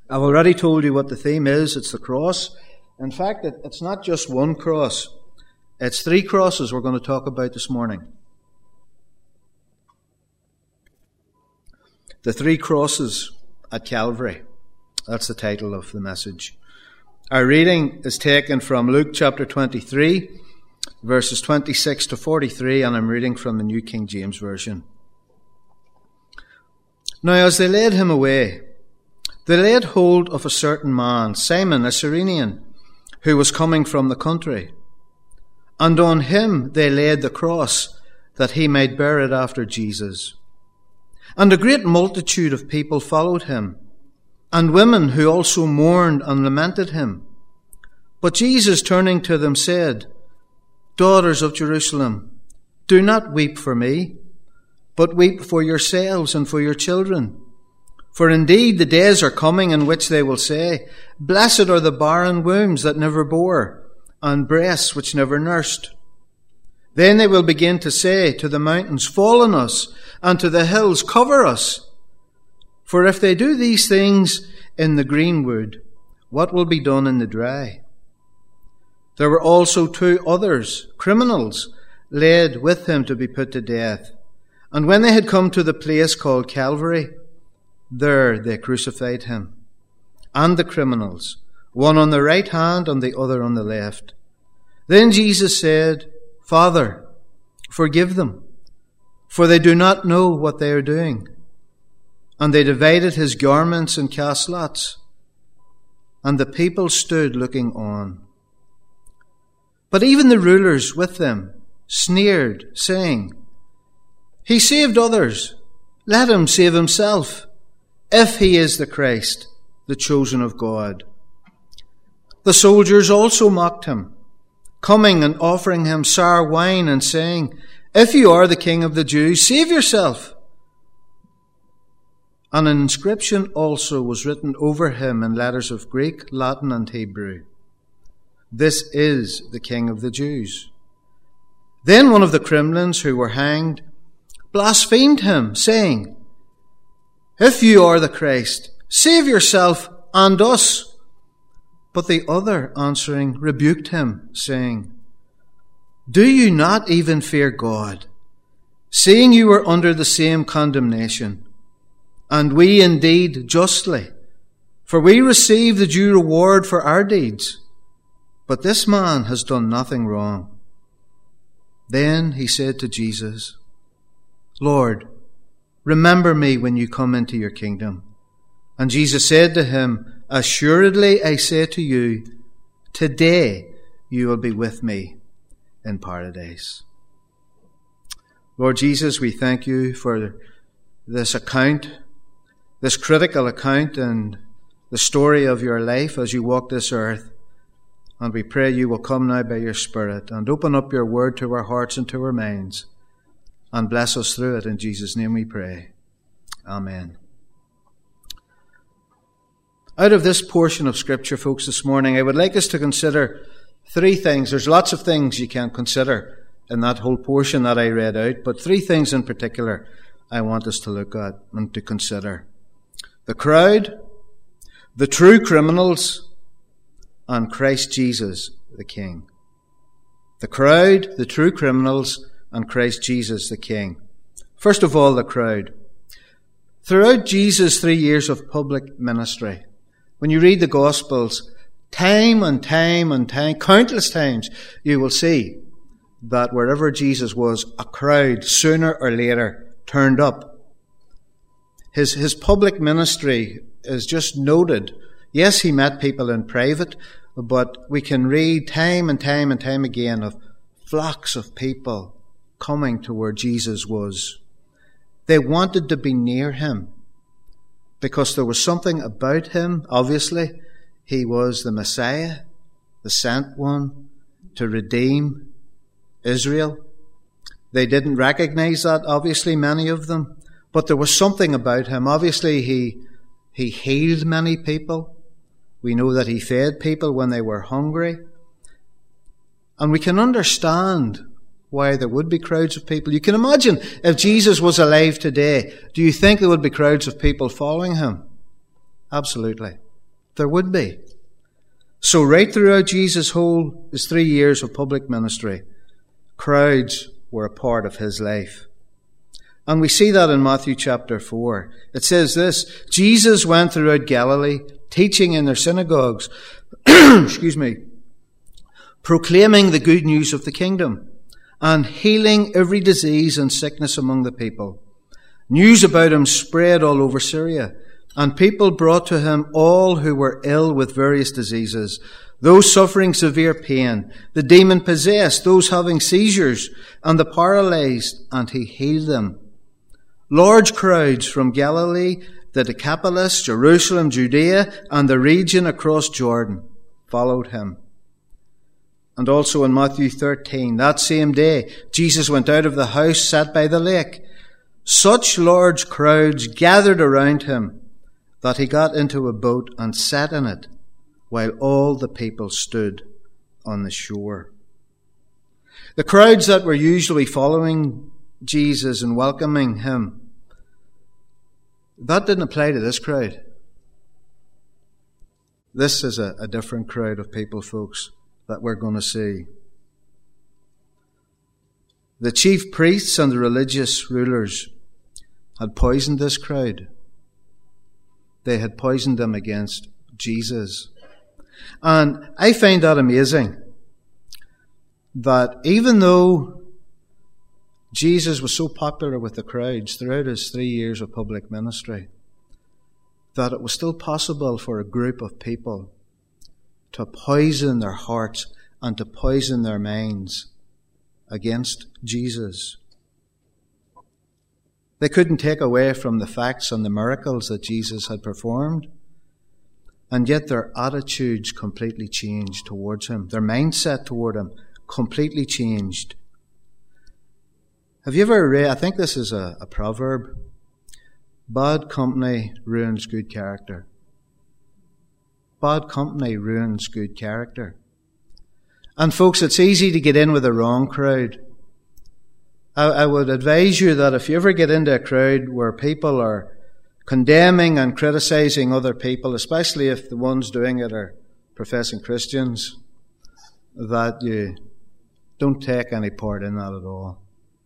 I've already told you what the theme is. It's the cross. In fact, it's not just one cross. It's 3 crosses we're going to talk about this morning. The 3 crosses at Calvary. That's the title of the message. Our reading is taken from Luke chapter 23, verses 26 to 43, and I'm reading from the New King James Version. Now as they led him away, they laid hold of a certain man, Simon, a Cyrenian, who was coming from the country. And on him they laid the cross, that he might bear it after Jesus. And a great multitude of people followed him, and women who also mourned and lamented him. But Jesus, turning to them, said, Daughters of Jerusalem, do not weep for me, but weep for yourselves and for your children. For indeed the days are coming in which they will say, Blessed are the barren wombs that never bore, and breasts which never nursed. Then they will begin to say to the mountains, Fall on us, and to the hills, Cover us. For if they do these things in the greenwood, what will be done in the dry? There were also 2 others, criminals, laid with him to be put to death. And when they had come to the place called Calvary, there they crucified him, and the criminals, one on the right hand and the other on the left. Then Jesus said, Father, forgive them, for they do not know what they are doing. And they divided his garments and cast lots, and the people stood looking on. But even the rulers with them sneered, saying, He saved others, let him save himself, if he is the Christ, the chosen of God. The soldiers also mocked him, coming and offering him sour wine and saying, If you are the King of the Jews, save yourself. And an inscription also was written over him in letters of Greek, Latin, and Hebrew. This is the King of the Jews. Then one of the criminals who were hanged blasphemed him, saying, If you are the Christ, save yourself and us. But the other answering rebuked him, saying, Do you not even fear God, seeing you are under the same condemnation? And we indeed justly, for we receive the due reward for our deeds. But this man has done nothing wrong. Then he said to Jesus, Lord, remember me when you come into your kingdom. And Jesus said to him, Assuredly I say to you, today you will be with me in paradise. Lord Jesus, we thank you for this account, this critical account and the story of your life as you walk this earth. And we pray you will come now by your Spirit and open up your word to our hearts and to our minds and bless us through it. In Jesus' name we pray. Amen. Out of this portion of Scripture, folks, this morning, I would like us to consider 3 things. There's lots of things you can consider in that whole portion that I read out, but 3 things in particular I want us to look at and to consider. The crowd, the true criminals, and Christ Jesus, the King. The crowd, the true criminals, and Christ Jesus, the King. First of all, the crowd. Throughout Jesus' 3 years of public ministry, when you read the Gospels, time and time and time, countless times, you will see that wherever Jesus was, a crowd sooner or later turned up. His public ministry is just noted. Yes, he met people in private, but we can read time and time and time again of flocks of people coming to where Jesus was. They wanted to be near him because there was something about him. Obviously, he was the Messiah, the sent one to redeem Israel. They didn't recognize that, obviously, many of them, but there was something about him. Obviously, he healed many people. We know that he fed people when they were hungry. And we can understand why there would be crowds of people. You can imagine if Jesus was alive today, do you think there would be crowds of people following him? Absolutely. There would be. So right throughout Jesus' his 3 years of public ministry, crowds were a part of his life. And we see that in Matthew chapter 4. It says this: Jesus went throughout Galilee, teaching in their synagogues, proclaiming the good news of the kingdom, and healing every disease and sickness among the people. News about him spread all over Syria, and people brought to him all who were ill with various diseases, those suffering severe pain, the demon-possessed, those having seizures, and the paralyzed, and he healed them. Large crowds from Galilee, the Decapolis, Jerusalem, Judea, and the region across Jordan followed him. And also in Matthew 13, that same day, Jesus went out of the house sat by the lake. Such large crowds gathered around him that he got into a boat and sat in it, while all the people stood on the shore. The crowds that were usually following Jesus and welcoming him, that didn't apply to this crowd. This is a different crowd of people, folks, that we're going to see. The chief priests and the religious rulers had poisoned this crowd. They had poisoned them against Jesus. And I find that amazing, that even though Jesus was so popular with the crowds throughout his 3 years of public ministry, that it was still possible for a group of people to poison their hearts and to poison their minds against Jesus. They couldn't take away from the facts and the miracles that Jesus had performed, and yet their attitudes completely changed towards him. Their mindset toward him completely changed. Have you ever read, I think this is a proverb, bad company ruins good character. Bad company ruins good character. And folks, it's easy to get in with the wrong crowd. I would advise you that if you ever get into a crowd where people are condemning and criticizing other people, especially if the ones doing it are professing Christians, that you don't take any part in that at all.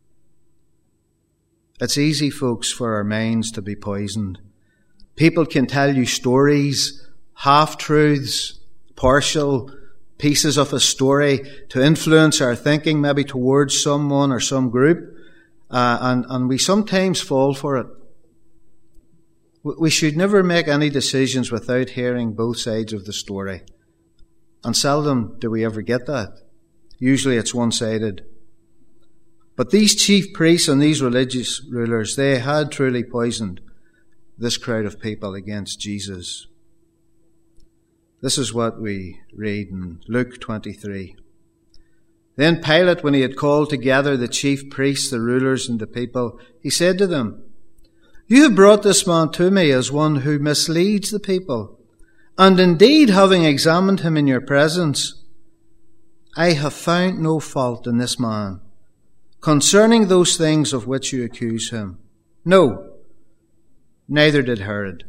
It's easy, folks, for our minds to be poisoned. People can tell you stories, half-truths, partial pieces of a story to influence our thinking maybe towards someone or some group, and we sometimes fall for it. We should never make any decisions without hearing both sides of the story. And seldom do we ever get that. Usually it's one-sided. But these chief priests and these religious rulers, they had truly poisoned this crowd of people against Jesus. This is what we read in Luke 23. Then Pilate, when he had called together the chief priests, the rulers, and the people, he said to them, "You have brought this man to me as one who misleads the people. And indeed, having examined him in your presence, I have found no fault in this man concerning those things of which you accuse him. No, neither did Herod."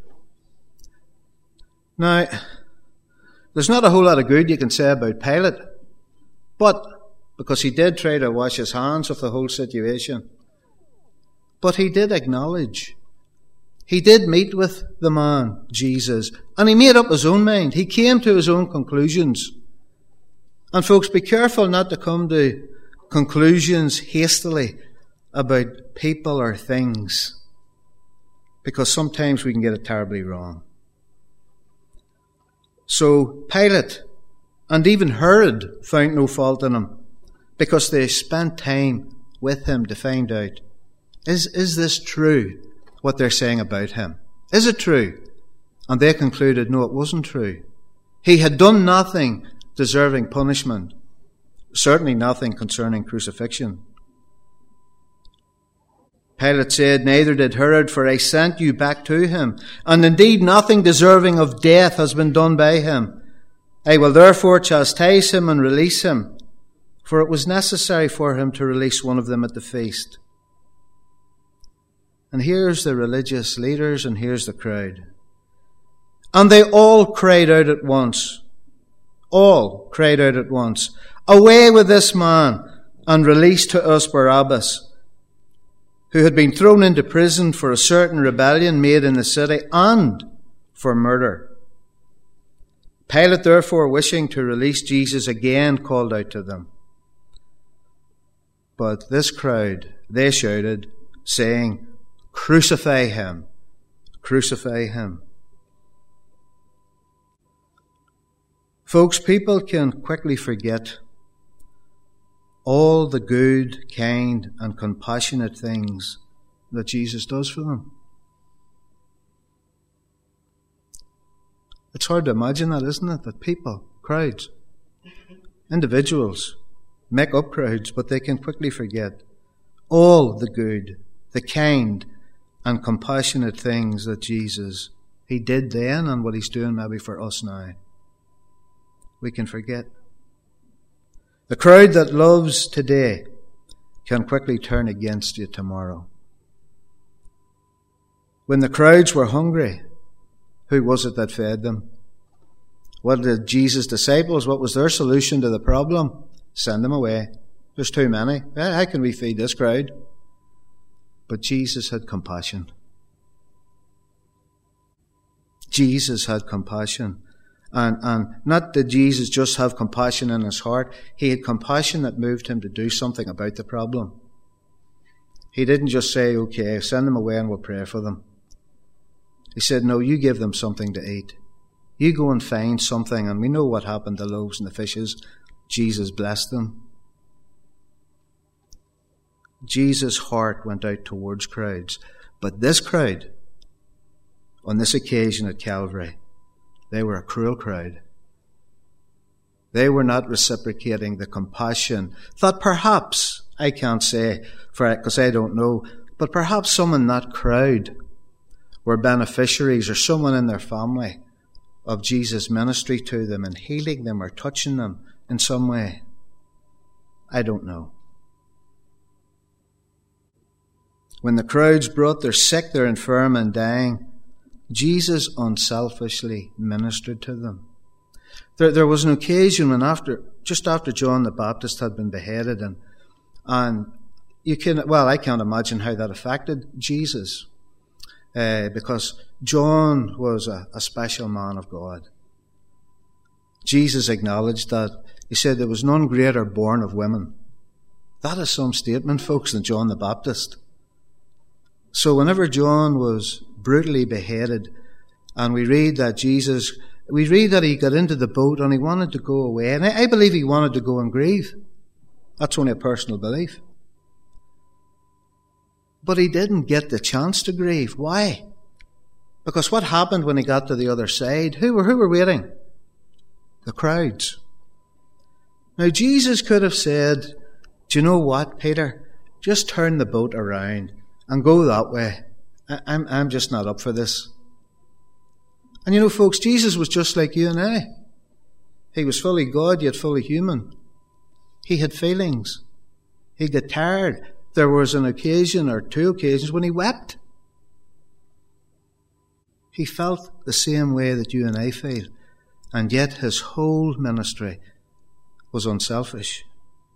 Now, there's not a whole lot of good you can say about Pilate, but because he did try to wash his hands of the whole situation. But he did acknowledge. He did meet with the man, Jesus, and he made up his own mind. He came to his own conclusions. And folks, be careful not to come to conclusions hastily about people or things, because sometimes we can get it terribly wrong. So Pilate and even Herod found no fault in him, because they spent time with him to find out, is this true, what they're saying about him? Is it true? And they concluded, no, it wasn't true. He had done nothing deserving punishment, certainly nothing concerning crucifixion. Pilate said, "Neither did Herod, for I sent you back to him. And indeed nothing deserving of death has been done by him. I will therefore chastise him and release him, for it was necessary for him to release one of them at the feast." And here's the religious leaders and here's the crowd. And they all cried out at once. All cried out at once, "Away with this man, and release to us Barabbas, who had been thrown into prison for a certain rebellion made in the city and for murder." Pilate, therefore, wishing to release Jesus, again called out to them. But this crowd, they shouted, saying, "Crucify him! Crucify him!" Folks, people can quickly forget all the good, kind, and compassionate things that Jesus does for them. It's hard to imagine that, isn't it? That people, crowds, individuals make up crowds, but they can quickly forget all the good, the kind, and compassionate things that Jesus, he did then and what he's doing maybe for us now. We can forget. The crowd that loves today can quickly turn against you tomorrow. When the crowds were hungry, who was it that fed them? What did Jesus' disciples, what was their solution to the problem? Send them away. There's too many. How can we feed this crowd? But Jesus had compassion. Jesus had compassion. And not did Jesus just have compassion in his heart. He had compassion that moved him to do something about the problem. He didn't just say, "Okay, send them away and we'll pray for them." He said, "No, you give them something to eat. You go and find something." And we know what happened to the loaves and the fishes. Jesus blessed them. Jesus' heart went out towards crowds. But this crowd, on this occasion at Calvary, they were a cruel crowd. They were not reciprocating the compassion that perhaps, I can't say because I don't know, but perhaps some in that crowd were beneficiaries or someone in their family of Jesus' ministry to them and healing them or touching them in some way. I don't know. When the crowds brought their sick, their infirm and dying, Jesus unselfishly ministered to them. There was an occasion when just after John the Baptist had been beheaded, and I can't imagine how that affected Jesus, because John was a special man of God. Jesus acknowledged that. He said there was none greater born of women. That is some statement, folks, than John the Baptist. So whenever John was brutally beheaded, and we read that he got into the boat and he wanted to go away, and I believe he wanted to go and grieve. That's only a personal belief. But he didn't get the chance to grieve. Why? Because what happened when he got to the other side? Who were waiting? The crowds. Now Jesus could have said, "Do you know what, Peter? Just turn the boat around and go that way. I'm just not up for this." And you know, folks, Jesus was just like you and I. He was fully God, yet fully human. He had feelings. He got tired. There was an occasion or two occasions when he wept. He felt the same way that you and I feel. And yet his whole ministry was unselfish.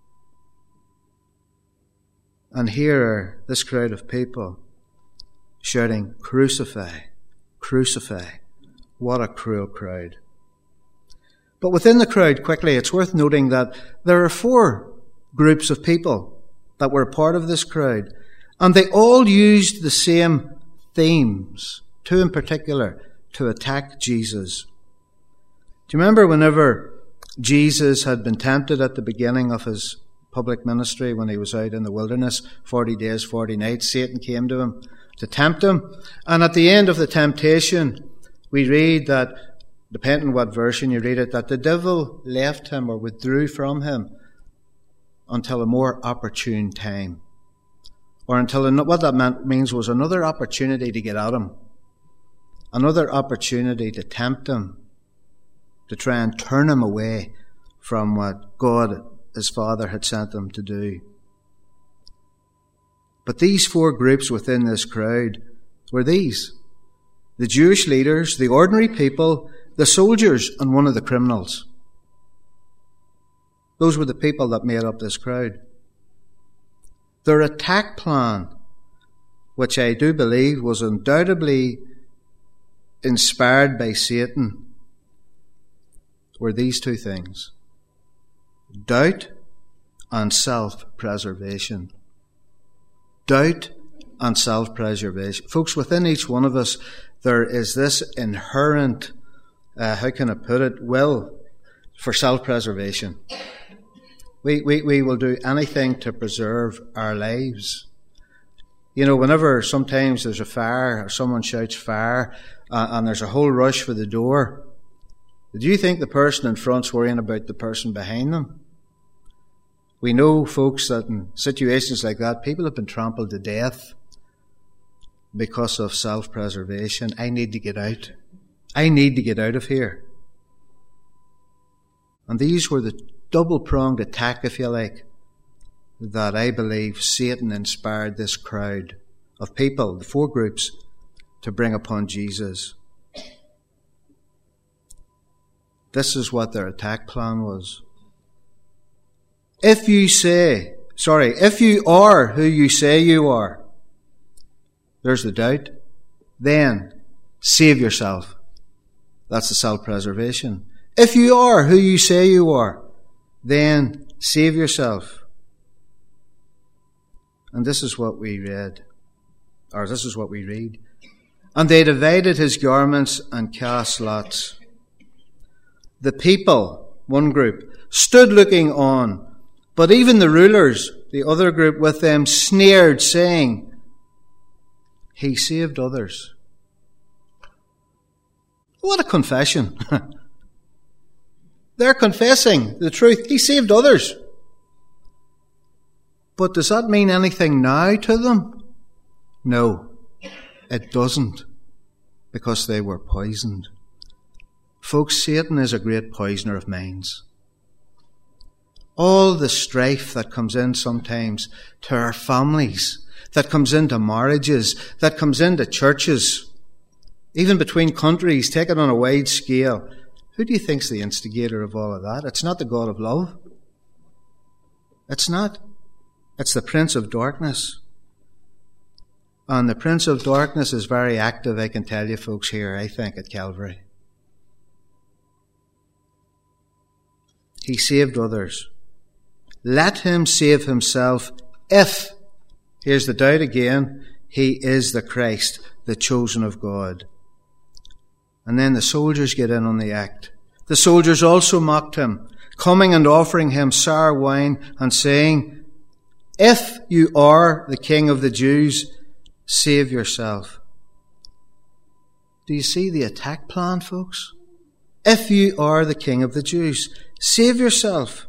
And here are this crowd of people shouting, "Crucify, crucify." What a cruel crowd. But within the crowd, quickly, it's worth noting that there are 4 groups of people that were part of this crowd. And they all used the same themes, 2 in particular, to attack Jesus. Do you remember whenever Jesus had been tempted at the beginning of his public ministry, when he was out in the wilderness, 40 days, 40 nights, Satan came to him to tempt him. And at the end of the temptation, we read that, depending on what version you read it, that the devil left him or withdrew from him until a more opportune time. Or until, what that means was another opportunity to get at him. Another opportunity to tempt him, to try and turn him away from what God, his Father, had sent him to do. But these 4 groups within this crowd were these. the Jewish leaders, the ordinary people, the soldiers, and one of the criminals. Those were the people that made up this crowd. Their attack plan, which I do believe was undoubtedly inspired by Satan, were these two things: doubt and self-preservation. Doubt and self-preservation. Folks, within each one of us, there is this inherent, how can I put it, will for self-preservation. We will do anything to preserve our lives. You know, whenever sometimes there's a fire, or someone shouts fire, and there's a whole rush for the door, do you think the person in front's worrying about the person behind them? We know, folks, that in situations like that, people have been trampled to death because of self-preservation. I need to get out. I need to get out of here. And these were the double-pronged attack, if you like, that I believe Satan inspired this crowd of people, the four groups, to bring upon Jesus. This is what their attack plan was. If you are who you say you are, there's the doubt, then save yourself. That's the self-preservation. If you are who you say you are, then save yourself. And this is what we read. And they divided his garments and cast lots. The people, one group, stood looking on, but even the rulers, the other group with them, sneered, saying, he saved others. What a confession. They're confessing the truth. He saved others. But does that mean anything now to them? No, it doesn't, because they were poisoned. Folks, Satan is a great poisoner of minds. All the strife that comes in sometimes to our families, that comes into marriages, that comes into churches, even between countries, taken on a wide scale. Who do you think's the instigator of all of that? It's not the God of love. It's not. It's the Prince of Darkness. And the Prince of Darkness is very active, I can tell you folks here, I think, at Calvary. He saved others. Let him save himself if, here's the doubt again, he is the Christ, the chosen of God. And then the soldiers get in on the act. The soldiers also mocked him, coming and offering him sour wine and saying, if you are the King of the Jews, save yourself. Do you see the attack plan, folks? If you are the King of the Jews, save yourself.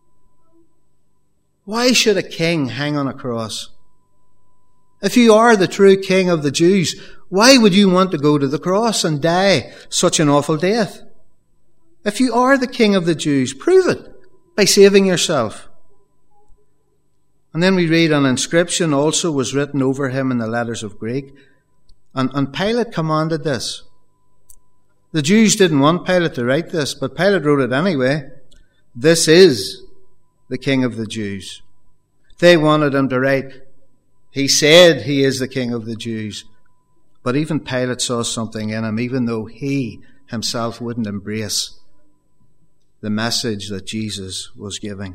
Why should a king hang on a cross? If you are the true King of the Jews, why would you want to go to the cross and die such an awful death? If you are the King of the Jews, prove it by saving yourself. And then we read an inscription also was written over him in the letters of Greek. And Pilate commanded this. The Jews didn't want Pilate to write this, but Pilate wrote it anyway. This is the King of the Jews. They wanted him to write, he said he is the King of the Jews. But even Pilate saw something in him, even though he himself wouldn't embrace the message that Jesus was giving.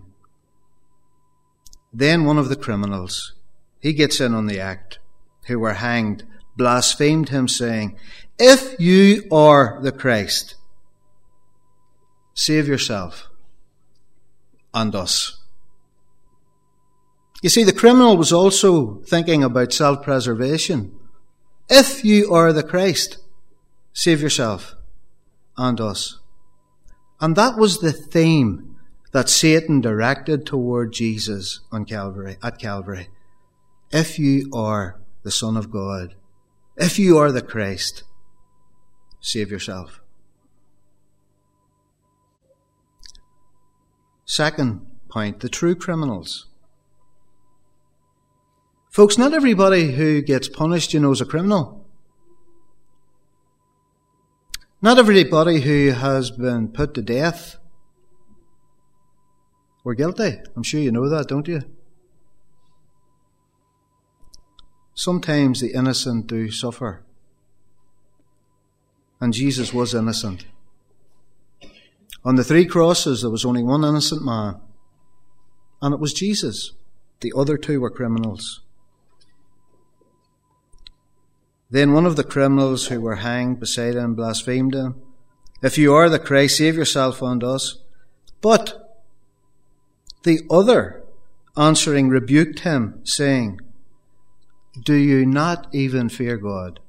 Then one of the criminals, he gets in on the act, who were hanged, blasphemed him, saying, if you are the Christ, save yourself and us. You see, the criminal was also thinking about self-preservation. If you are the Christ, save yourself and us. And that was the theme that Satan directed toward Jesus at Calvary. If you are the Son of God, if you are the Christ, save yourself. Second point, the true criminals. Folks, not everybody who gets punished, is a criminal. Not everybody who has been put to death were guilty. I'm sure you know that, don't you? Sometimes the innocent do suffer. And Jesus was innocent. On the 3 crosses, there was only one innocent man. And it was Jesus. The other 2 were criminals. Then one of the criminals who were hanged beside him blasphemed him. "If you are the Christ, save yourself and us." But the other, answering, rebuked him, saying, "Do you not even fear God?"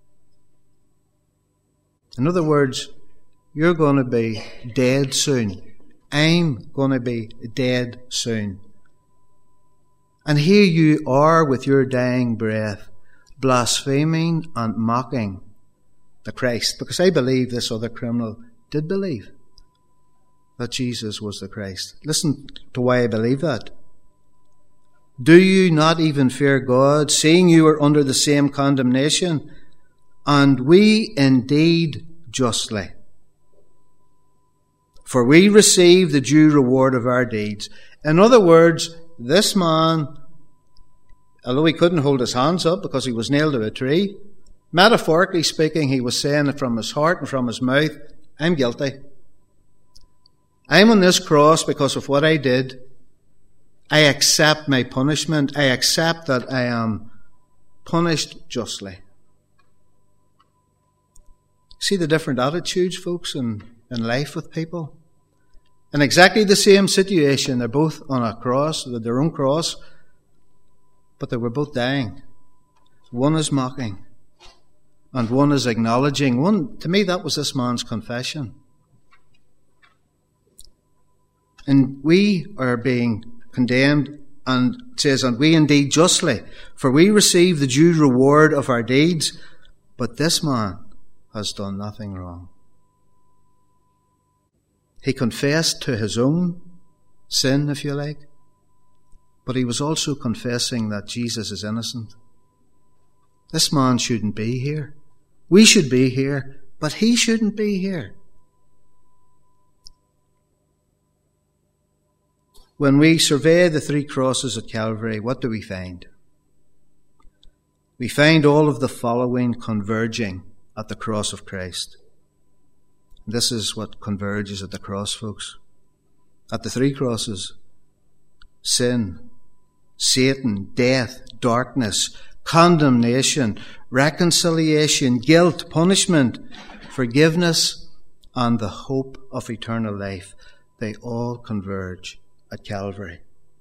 In other words, you're going to be dead soon. I'm going to be dead soon. And here you are with your dying breath, blaspheming and mocking the Christ. Because I believe this other criminal did believe that Jesus was the Christ. Listen to why I believe that. "Do you not even fear God, seeing you are under the same condemnation? And we indeed justly. For we receive the due reward of our deeds." In other words, this man, although he couldn't hold his hands up because he was nailed to a tree, metaphorically speaking, he was saying it from his heart and from his mouth, "I'm guilty. I'm on this cross because of what I did. I accept my punishment. I accept that I am punished justly." See the different attitudes, folks, in life with people? In exactly the same situation, they're both on a cross, with their own cross, but they were both dying. One is mocking, and one is acknowledging. To me, that was this man's confession. And we are being condemned, and it says, "And we indeed justly, for we receive the due reward of our deeds." But this man has done nothing wrong. He confessed to his own sin, if you like, but he was also confessing that Jesus is innocent. This man shouldn't be here. We should be here, but he shouldn't be here. When we survey the 3 crosses at Calvary, what do we find? We find all of the following converging at the cross of Christ. This is what converges at the cross, folks. At the 3 crosses: sin, Satan, death, darkness, condemnation, reconciliation, guilt, punishment, forgiveness, and the hope of eternal life. They all converge at Calvary.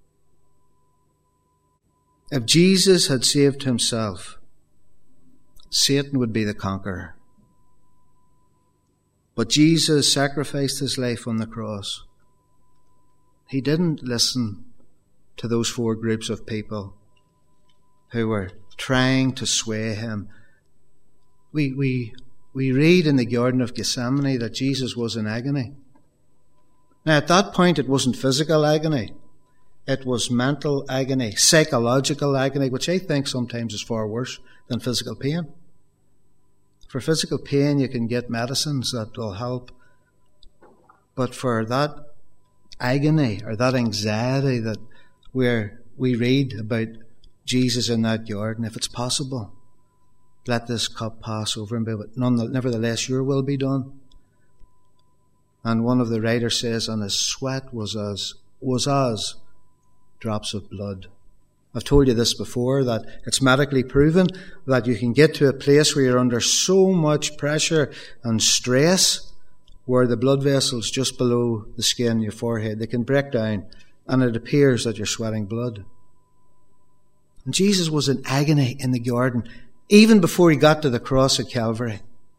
If Jesus had saved himself, Satan would be the conqueror. But Jesus sacrificed his life on the cross. He didn't listen to those 4 groups of people who were trying to sway him. We read in the Garden of Gethsemane that Jesus was in agony. Now, at that point, it wasn't physical agony. It was mental agony, psychological agony, which I think sometimes is far worse than physical pain. For physical pain, you can get medicines that will help. But for that agony or that anxiety that we read about Jesus in that garden, if it's possible, let this cup pass over me, but nevertheless your will be done. And one of the writers says, and his sweat was as drops of blood. I've told you this before, that it's medically proven that you can get to a place where you're under so much pressure and stress where the blood vessels just below the skin, your forehead, they can break down and it appears that you're sweating blood. And Jesus was in agony in the garden, even before he got to the cross at Calvary.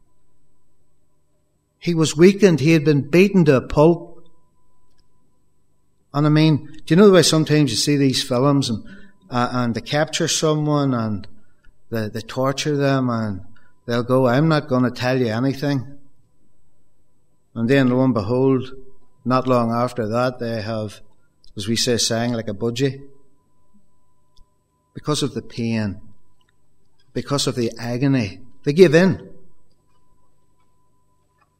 He was weakened. He had been beaten to a pulp. And I mean, do you know the way sometimes you see these films and they capture someone and they torture them and they'll go, I'm not going to tell you anything. And then lo and behold, not long after that, they have, as we say, sang like a budgie. Because of the pain, because of the agony, they give in.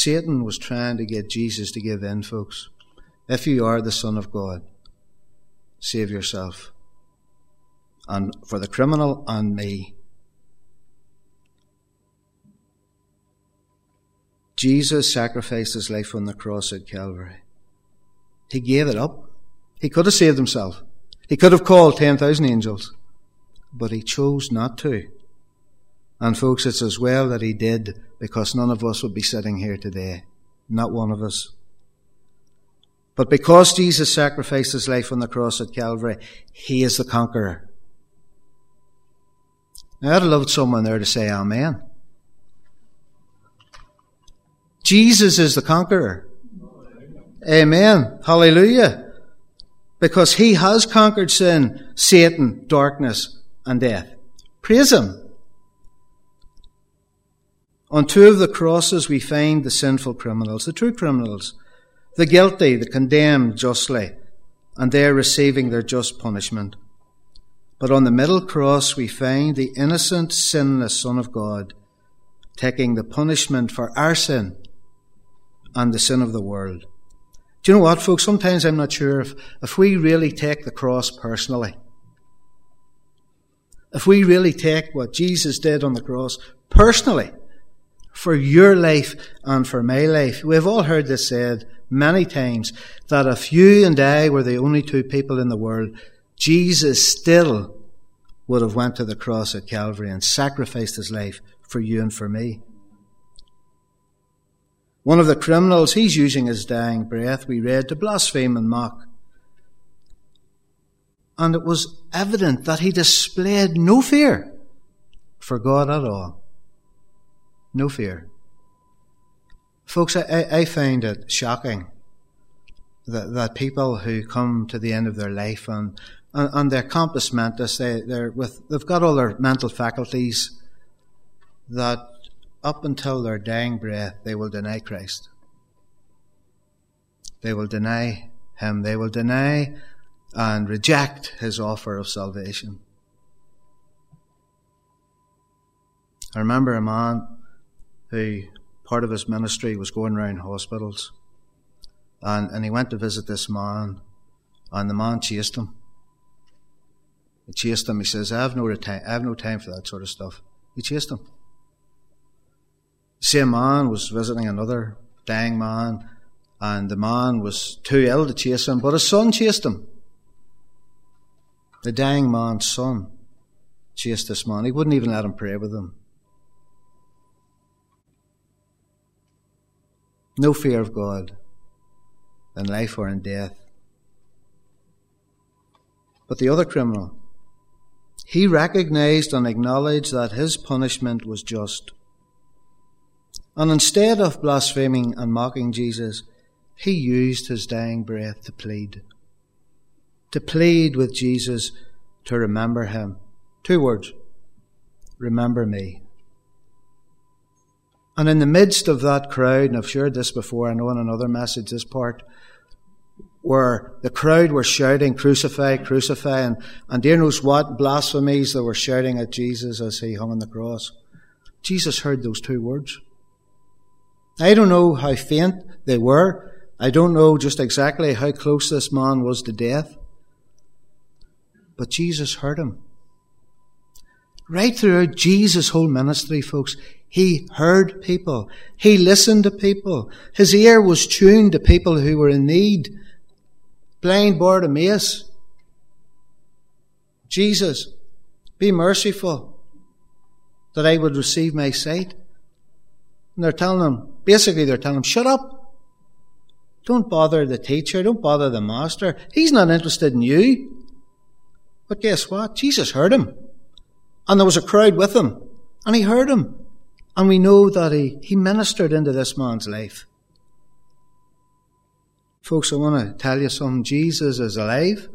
Satan was trying to get Jesus to give in, folks. If you are the Son of God, save yourself. And for the criminal and me, Jesus sacrificed his life on the cross at Calvary. He gave it up. He could have saved himself. He could have called 10,000 angels. But he chose not to. And folks, it's as well that he did, because none of us would be sitting here today. Not one of us. But because Jesus sacrificed his life on the cross at Calvary, he is the conqueror. Now, I'd love someone there to say amen. Jesus is the conqueror. Amen. Hallelujah. Because he has conquered sin, Satan, darkness, and death. Praise him. On two of the crosses we find the sinful criminals, the true criminals, the guilty, the condemned justly, and they're receiving their just punishment. But on the middle cross we find the innocent, sinless Son of God taking the punishment for our sin and the sin of the world. Do you know what, folks? Sometimes I'm not sure if we really take the cross personally. If we really take what Jesus did on the cross personally, for your life and for my life. We've all heard this said many times, that if you and I were the only two people in the world, Jesus still would have went to the cross at Calvary and sacrificed his life for you and for me. One of the criminals, he's using his dying breath, we read, to blaspheme and mock. And it was evident that he displayed no fear for God at all. No fear. Folks, I find it shocking that people who come to the end of their life and they're compos mentis, they've got all their mental faculties, that up until their dying breath they will deny Christ. They will deny him. They will deny and reject his offer of salvation. I remember a man who, part of his ministry was going around hospitals, and he went to visit this man, and the man chased him. He chased him. He says, I have no time for that sort of stuff. He chased him. The same man was visiting another dying man, and the man was too ill to chase him, but his son chased him. The dying man's son chased this man. He wouldn't even let him pray with him. No fear of God in life or in death. But the other criminal, he recognized and acknowledged that his punishment was just. And instead of blaspheming and mocking Jesus, he used his dying breath to plead. To plead with Jesus to remember him. 2 words. Remember me. And in the midst of that crowd, and I've shared this before, I know in another message, this part, where the crowd were shouting, crucify, crucify, and dear knows what blasphemies they were shouting at Jesus as he hung on the cross. Jesus heard those 2 words. I don't know how faint they were. I don't know just exactly how close this man was to death. But Jesus heard him. Right throughout Jesus' whole ministry, folks, he heard people. He listened to people. His ear was tuned to people who were in need. Blind Bartimaeus. Jesus, be merciful that I would receive my sight. And they're telling him, shut up. Don't bother the teacher. Don't bother the master. He's not interested in you. But guess what? Jesus heard him. And there was a crowd with him. And he heard him. And we know that he ministered into this man's life. Folks, I want to tell you something. Jesus is alive.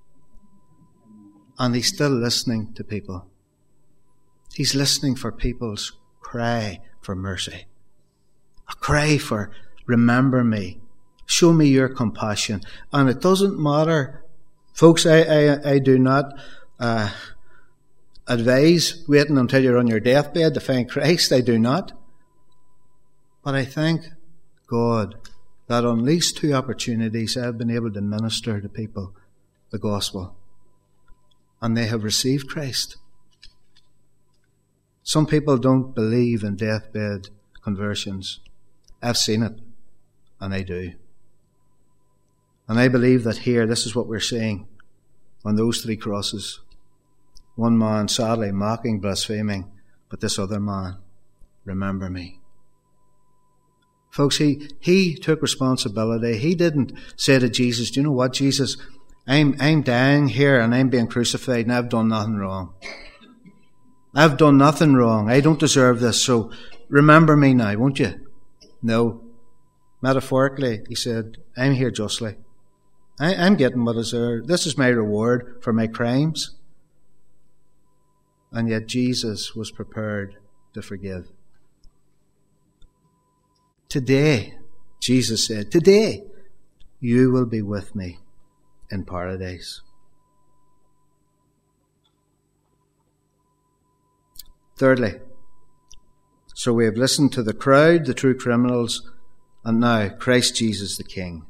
And he's still listening to people. He's listening for people's cry for mercy. A cry for, remember me. Show me your compassion. And it doesn't matter. Folks, I do not advise waiting until you're on your deathbed to find Christ. I do not. But I think God that on at least 2 opportunities I have been able to minister to people the gospel, and they have received Christ. Some people don't believe in deathbed conversions. I've seen it, and I do. And I believe that here, this is what we're seeing on those 3 crosses. One man sadly mocking, blaspheming, but this other man, remember me. Folks, he took responsibility. He didn't say to Jesus, do you know what, Jesus, I'm dying here and I'm being crucified and I've done nothing wrong. I've done nothing wrong. I don't deserve this, so remember me now, won't you? No. Metaphorically, he said, I'm here justly. I'm getting what is there. This is my reward for my crimes. And yet Jesus was prepared to forgive. Today, Jesus said, today you will be with me in paradise. Thirdly, so we have listened to the crowd, the true criminals, and now Christ Jesus the King.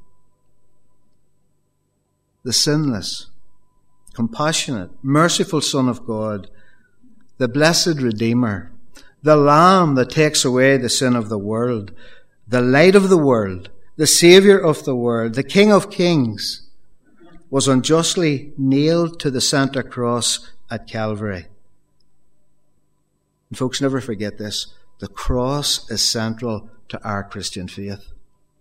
The sinless, compassionate, merciful Son of God, the blessed Redeemer, the Lamb that takes away the sin of the world, the light of the world, the Saviour of the world, the King of Kings, was unjustly nailed to the centre cross at Calvary. And folks, never forget this. The cross is central to our Christian faith.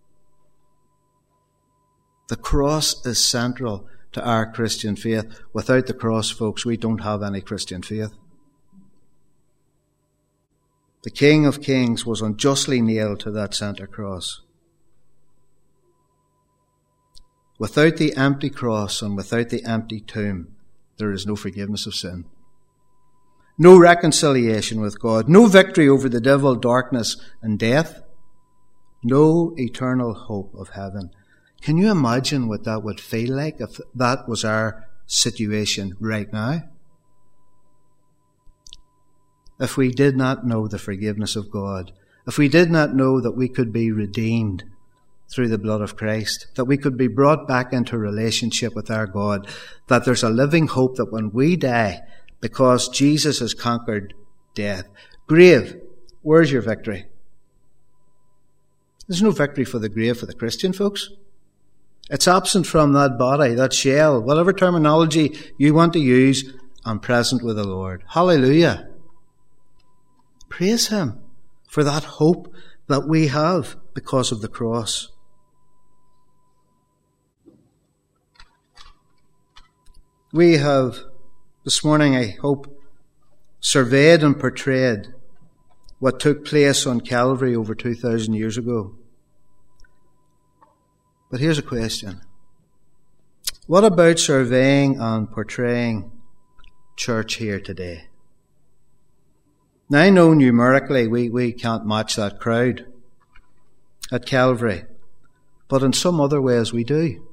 The cross is central to our Christian faith. Without the cross, folks, we don't have any Christian faith. The King of Kings was unjustly nailed to that centre cross. Without the empty cross and without the empty tomb, there is no forgiveness of sin. No reconciliation with God. No victory over the devil, darkness, and death. No eternal hope of heaven. Can you imagine what that would feel like if that was our situation right now? If we did not know the forgiveness of God, if we did not know that we could be redeemed through the blood of Christ, that we could be brought back into relationship with our God, that there's a living hope that when we die, because Jesus has conquered death. Grave, where's your victory? There's no victory for the grave for the Christian, folks. It's absent from that body, that shell, whatever terminology you want to use, and present with the Lord. Hallelujah. Praise Him for that hope that we have because of the cross. We have, this morning, I hope, surveyed and portrayed what took place on Calvary over 2,000 years ago. But here's a question. What about surveying and portraying church here today? Now, I know numerically we can't match that crowd at Calvary, but in some other ways we do. You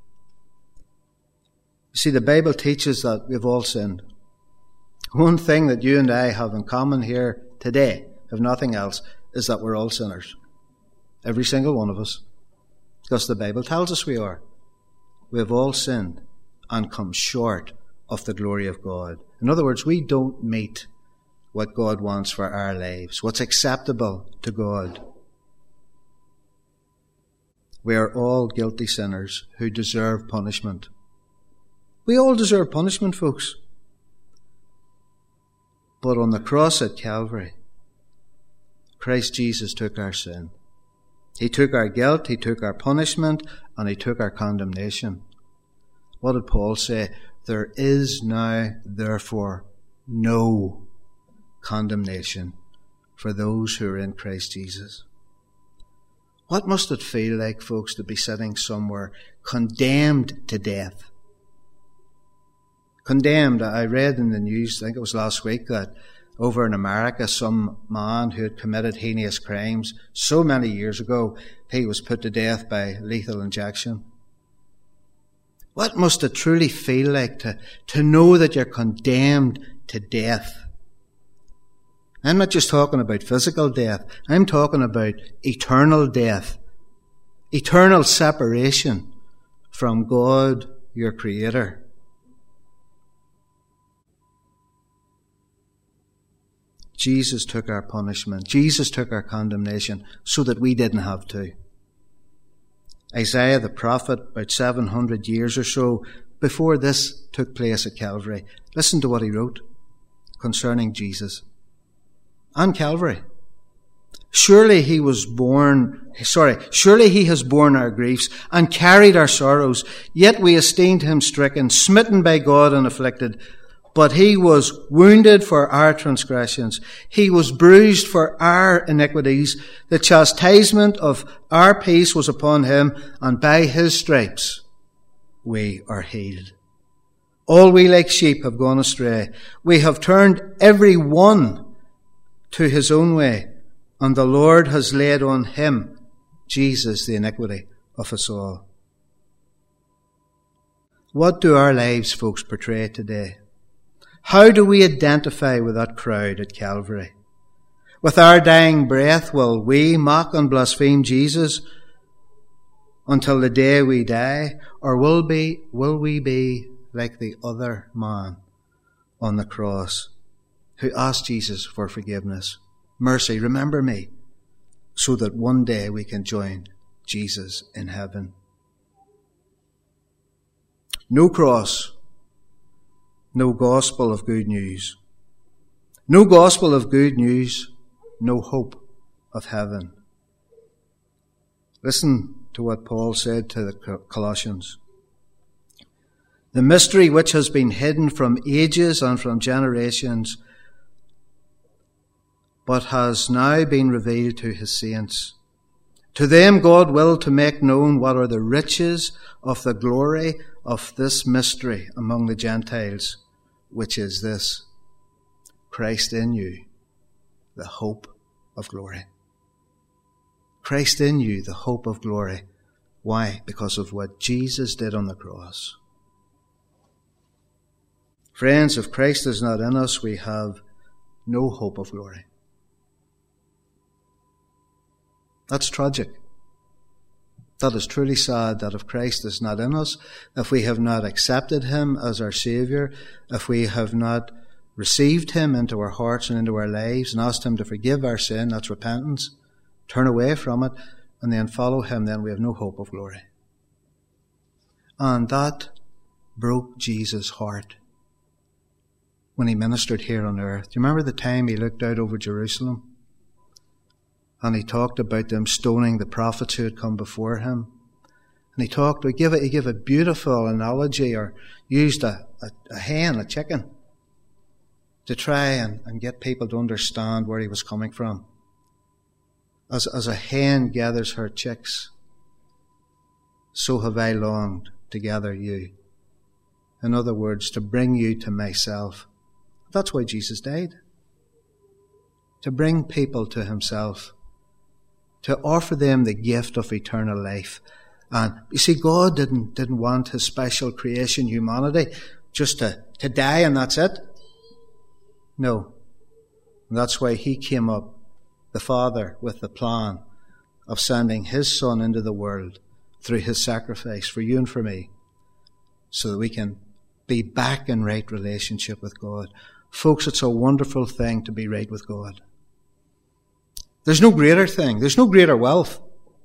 see, the Bible teaches that we've all sinned. One thing that you and I have in common here today, if nothing else, is that we're all sinners. Every single one of us. Because the Bible tells us we are. We have all sinned and come short of the glory of God. In other words, we don't meet what God wants for our lives, what's acceptable to God. We are all guilty sinners who deserve punishment. We all deserve punishment, folks. But on the cross at Calvary, Christ Jesus took our sin. He took our guilt, He took our punishment, and He took our condemnation. What did Paul say? There is now, therefore, no condemnation for those who are in Christ Jesus. What must it feel like, folks, to be sitting somewhere condemned to death? Condemned. I read in the news, I think it was last week, that over in America, some man who had committed heinous crimes so many years ago, he was put to death by lethal injection. What must it truly feel like to know that you're condemned to death? I'm not just talking about physical death. I'm talking about eternal death eternal separation from God, your Creator. Jesus took our punishment. Jesus took our condemnation so that we didn't have to. Isaiah the prophet, about 700 years or so before this took place at Calvary, listen to what he wrote concerning Jesus and Calvary. Surely he has borne our griefs and carried our sorrows, yet we esteemed him stricken, smitten by God and afflicted. But he was wounded for our transgressions. He was bruised for our iniquities. The chastisement of our peace was upon him, and by his stripes we are healed. All we like sheep have gone astray. We have turned every one to his own way, and the Lord has laid on him, Jesus, the iniquity of us all. What do our lives, folks, portray today? How do we identify with that crowd at Calvary? With our dying breath, will we mock and blaspheme Jesus until the day we die? Or will we be like the other man on the cross who asked Jesus for forgiveness? Mercy, remember me, so that one day we can join Jesus in heaven. No cross. No gospel of good news. No gospel of good news, no hope of heaven. Listen to what Paul said to the Colossians. The mystery which has been hidden from ages and from generations, but has now been revealed to his saints. To them God willed to make known what are the riches of the glory of this mystery among the Gentiles, which is this: Christ in you, the hope of glory. Christ in you, the hope of glory. Why? Because of what Jesus did on the cross. Friends, if Christ is not in us, we have no hope of glory. That's tragic. That is truly sad, that if Christ is not in us, if we have not accepted him as our Saviour, if we have not received him into our hearts and into our lives and asked him to forgive our sin, that's repentance, turn away from it, and then follow him, then we have no hope of glory. And that broke Jesus' heart when he ministered here on earth. Do you remember the time he looked out over Jerusalem? And he talked about them stoning the prophets who had come before him. And he gave a beautiful analogy, or used a hen, a chicken, to try and get people to understand where he was coming from. As a hen gathers her chicks, so have I longed to gather you. In other words, to bring you to myself. That's why Jesus died. To bring people to himself. To offer them the gift of eternal life. And you see, God didn't want his special creation, humanity, just to die and that's it. No. And that's why he came up, the Father, with the plan of sending his Son into the world through his sacrifice for you and for me, so that we can be back in right relationship with God. Folks, it's a wonderful thing to be right with God. There's no greater thing. There's no greater wealth.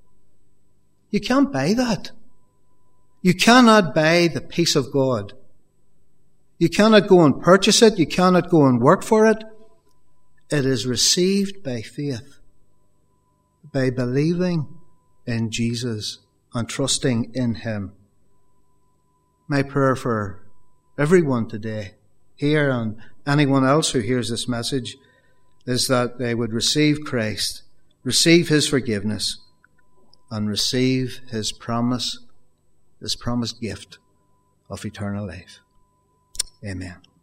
You can't buy that. You cannot buy the peace of God. You cannot go and purchase it. You cannot go and work for it. It is received by faith, by believing in Jesus and trusting in him. My prayer for everyone today, here and anyone else who hears this message, is that they would receive Christ, receive his forgiveness, and receive his promised gift of eternal life. Amen.